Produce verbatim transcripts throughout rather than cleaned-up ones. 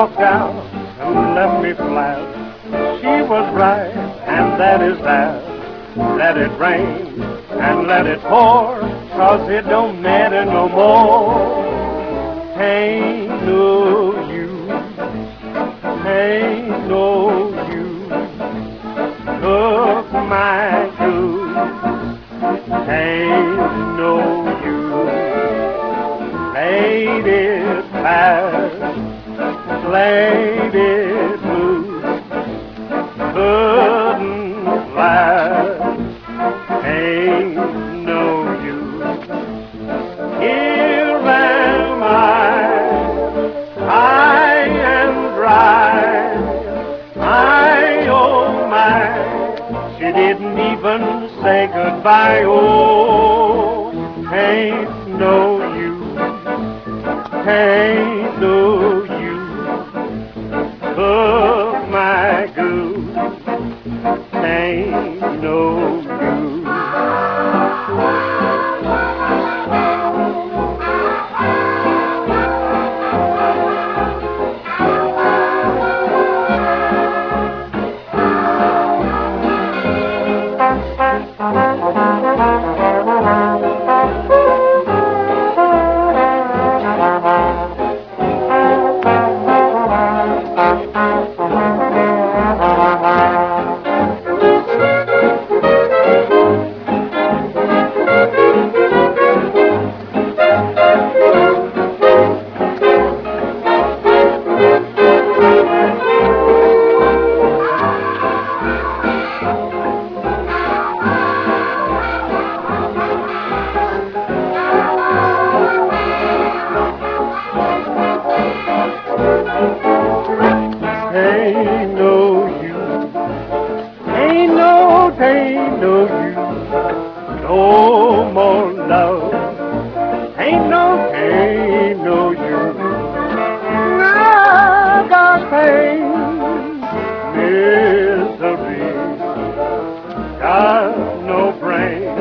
walked out and left me flat. She was right, and that is that. Let it rain and let it pour, 'cause it don't matter no more. Ain't no use, ain't no use. Look my good, ain't no use. Played it fast, played it loose, couldn't last. Ain't no use. Here am I, high and dry. I, oh my, she didn't even say goodbye. Oh, ain't no use, ain't no use. Look my good, ain't no use. Ain't no use, ain't no, ain't no use, no more love. Ain't no, ain't no use. I got pain, misery, got no brain.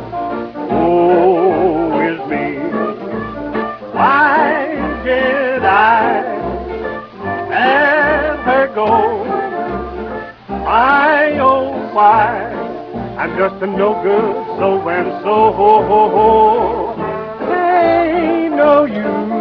Oh, is me. Why did I let her go? Why, oh, why? I'm just a no good so and so. Ain't no use.